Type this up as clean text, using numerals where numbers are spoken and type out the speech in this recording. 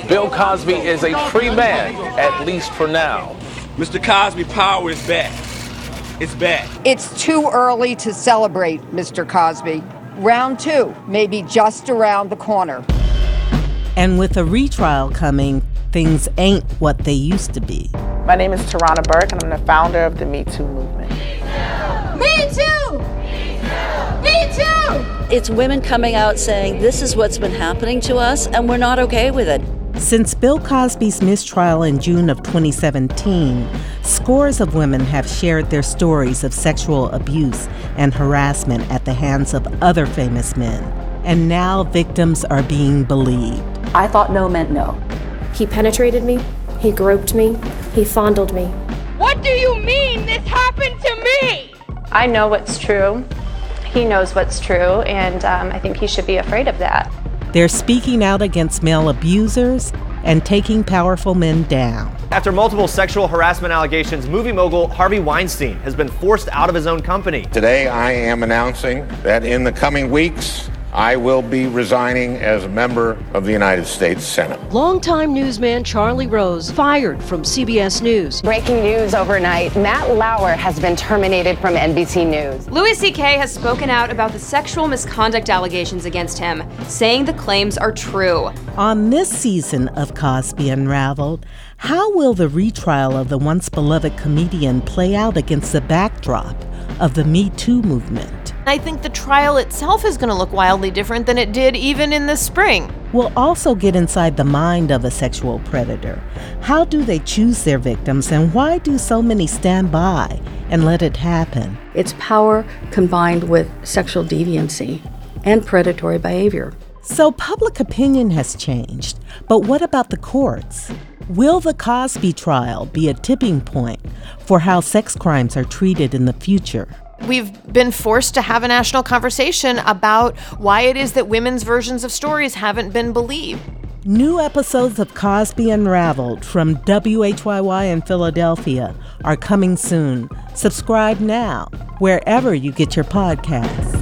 Bill Cosby is a free man, at least for now. Mr. Cosby, power is back. It's back. It's too early to celebrate, Mr. Cosby. Round 2 may be just around the corner. And with a retrial coming, things ain't what they used to be. My name is Tarana Burke, and I'm the founder of the Me Too movement. Me too! Me too! It's women coming out saying this is what's been happening to us, and we're not okay with it. Since Bill Cosby's mistrial in June of 2017, scores of women have shared their stories of sexual abuse and harassment at the hands of other famous men. And now victims are being believed. I thought no meant no. He penetrated me, he groped me, he fondled me. What do you mean this happened to me? I know what's true. He knows what's true, and I think he should be afraid of that. They're speaking out against male abusers and taking powerful men down. After multiple sexual harassment allegations, movie mogul Harvey Weinstein has been forced out of his own company. Today, I am announcing that in the coming weeks, I will be resigning as a member of the United States Senate. Longtime newsman Charlie Rose fired from CBS News. Breaking news overnight, Matt Lauer has been terminated from NBC News. Louis C.K. has spoken out about the sexual misconduct allegations against him, saying the claims are true. On this season of Cosby Unraveled, how will the retrial of the once beloved comedian play out against the backdrop of the Me Too movement? I think the trial itself is going to look wildly different than it did even in the spring. We'll also get inside the mind of a sexual predator. How do they choose their victims, and why do so many stand by and let it happen? It's power combined with sexual deviancy and predatory behavior. So public opinion has changed, but what about the courts? Will the Cosby trial be a tipping point for how sex crimes are treated in the future? We've been forced to have a national conversation about why it is that women's versions of stories haven't been believed. New episodes of Cosby Unraveled from WHYY in Philadelphia are coming soon. Subscribe now, wherever you get your podcasts.